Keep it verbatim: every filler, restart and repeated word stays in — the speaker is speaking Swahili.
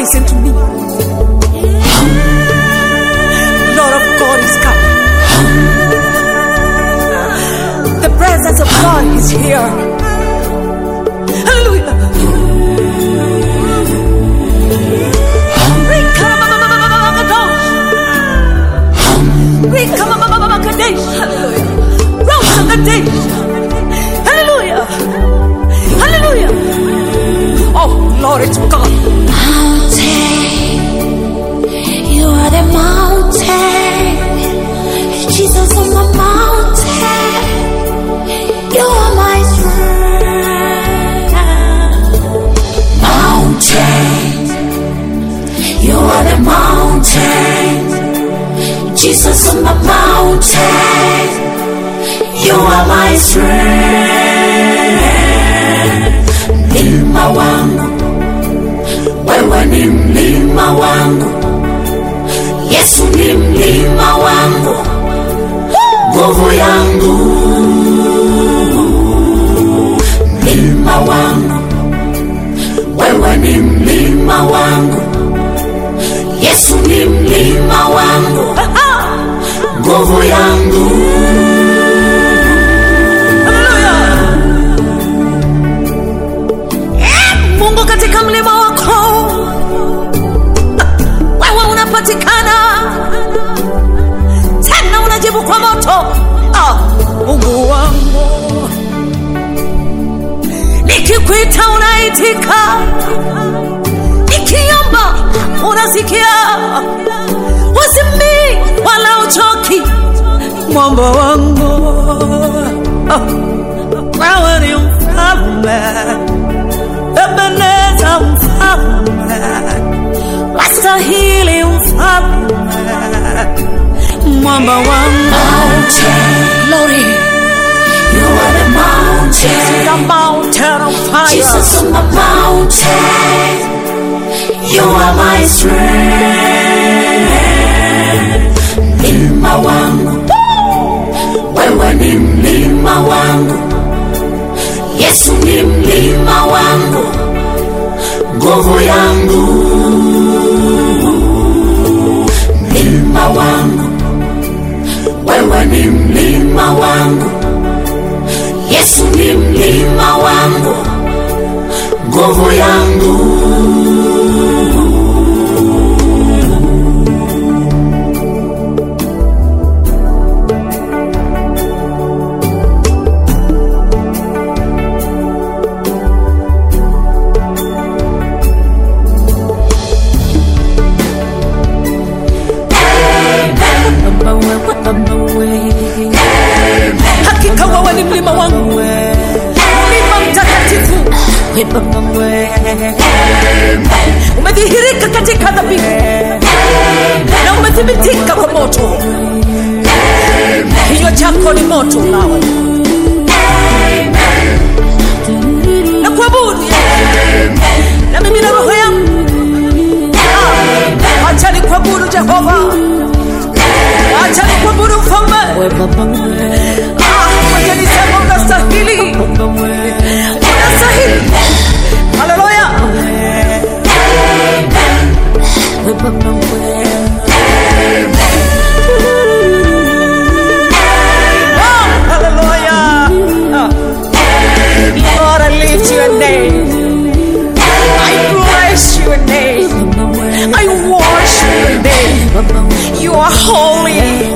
listen to me. Lord of God is coming. The presence of God is here. Hallelujah. We come, we come, hallelujah. Rose of the day. Hallelujah. Hallelujah. Oh Lord, it's God. Mountain, you are the mountain. Jesus on the mountain, you are my strength. Mountain, you are the mountain. Jesus on the mountain, you are my strength. Mlima wangu, wewe ni mlima wangu. Yesu ni mlima wangu, nguvu yangu. Mlima wangu, wewe ni mlima wangu. Yesu ni mlima wangu, nguvu yangu. Mungu katika mlima wako wewe unapatikana, tena unajibu kwa moto. Ah, Mungu wangu, nikikuita unaitika, nikiomba unasikia, usimi wala uchoki. Mwamba wangu, ah, wewe ni mfalme, Ebeneza mfalme, wastahili mfalme. Mwamba wangu, Glory, you are the mountain. the mountain of fire. Jesus on the mountain, you are my strength. Mlima wangu, wewe ni mlima wangu. Yesu ni mlima wangu, nguvu yangu. Mlima wangu, wewe ni mlima wangu. Yesu ni mlima wangu, nguvu yangu. Hakika wewe ni mlima wangu, mlima mtakatifu. Umedhihirika katika dhabihu na umethibitika kwa moto. Hiyo chako ni moto nawe. Na kuabudu na mimi na roho yangu, acha ni kuabudu Jehova, acha ni kuabudu mfalme. Acha nisema unastahili, unastahili. Hallelujah. Hallelujah. Lord, I lift your name, I bless your name, I worship your name. You are holy.